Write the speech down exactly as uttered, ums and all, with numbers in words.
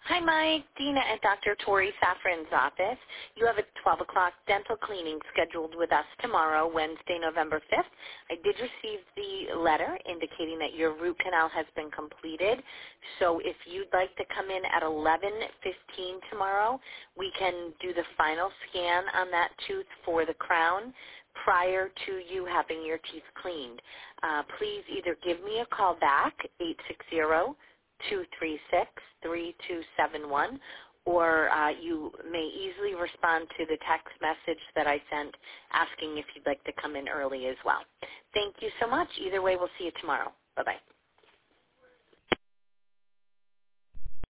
Hi, Mike. Dina at Doctor Tori Safran's office. You have a twelve o'clock dental cleaning scheduled with us tomorrow, Wednesday, November fifth. I did receive the letter indicating that your root canal has been completed. So if you'd like to come in at eleven fifteen tomorrow, we can do the final scan on that tooth for the crown prior to you having your teeth cleaned. Uh, please either give me a call back, eight six zero, two three six, three two seven one, or uh, you may easily respond to the text message that I sent asking if you'd like to come in early as well. Thank you so much. Either way, we'll see you tomorrow. Bye-bye.